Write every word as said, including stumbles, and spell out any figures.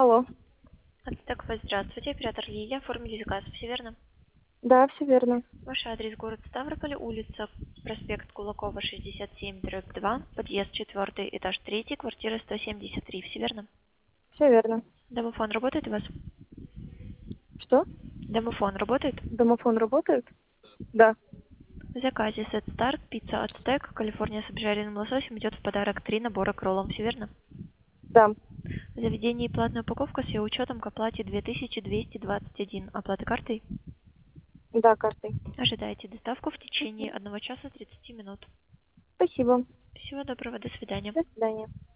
Алло. Так, вот, здравствуйте, оператор Лилия, оформили заказ, все верно? Да, все верно. Ваш адрес город Ставрополь, улица проспект Кулакова, шестьдесят семь, дробь два, подъезд четвертый, этаж третий, квартира сто семьдесят три, все верно? Все верно. Домофон работает у вас? Что? Домофон работает? Домофон работает? Да. В заказе Set Start, пицца Ацтек, Калифорния с обжаренным лососем идет в подарок три набора к роллам, все верно? Да. В заведении платная упаковка с ее учетом к оплате две тысячи двести двадцать один. Оплата картой? Да, картой. Ожидайте доставку в течение одного часа тридцати минут. Спасибо. Всего доброго, до свидания. До свидания.